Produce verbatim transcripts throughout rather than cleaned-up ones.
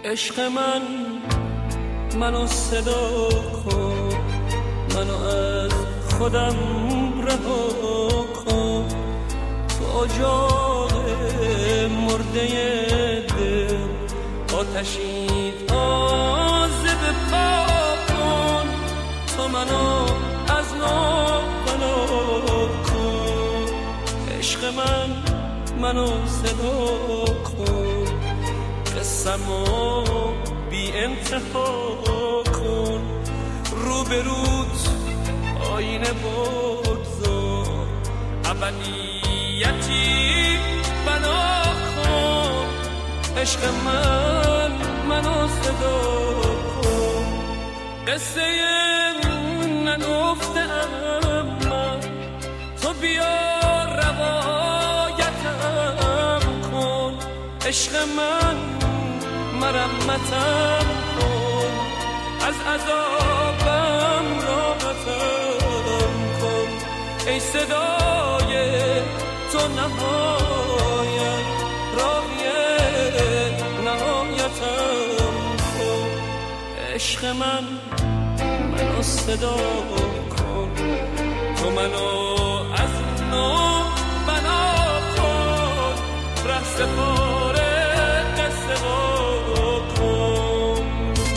عشق من منو صدا کن، منو از خودم رها کن، تو اجاق مرده دل آتشی تازه بپا کن، تو منو از نو بنا کن. عشق من منو صدا کن، قسمو بی انتها کن، رو به روت آینه بگذار، ابدیتی بنا کن. عشق من منو صدا کن، قصه نگفتم من، تو بیا روایتم کن. عشق من مرمتم کن، از عذابم راحتم کن. ای صدای تو نهایت، راهی نهایتم کن. عشق من منو صدا کن، تو منو از نو بنا کن. ره سپاره قصه کن.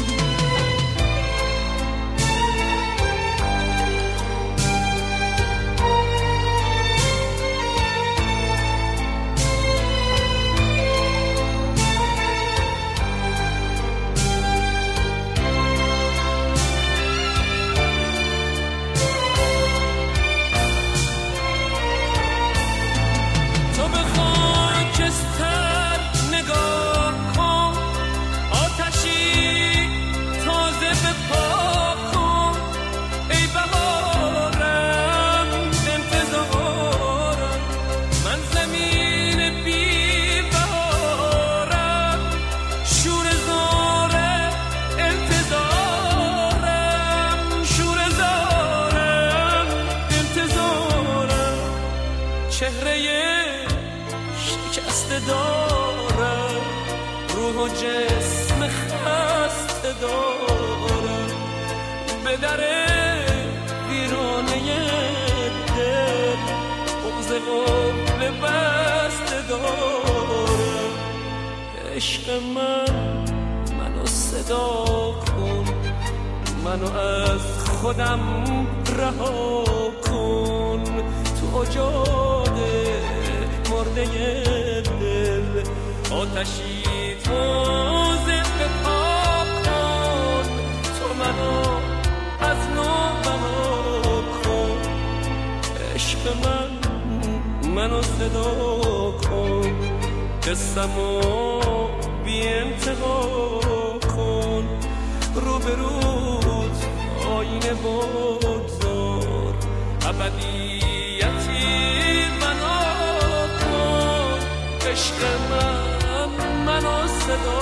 چهره شکسته دارم، روح و جسم خسته دارم، به در ویرانه دل بغض قفل بسته دارم. عشق من منو صدا کن، منو از خودم رها کن. تو اجاق مرده دل آتشی تازه بپا کن، تو منو از نو بنا کن. عشق من منو صدا کن، قسمو بی انتها کن، رو به روت آینه بگذار، ابدیتی بنا کن. عشق من منو صدا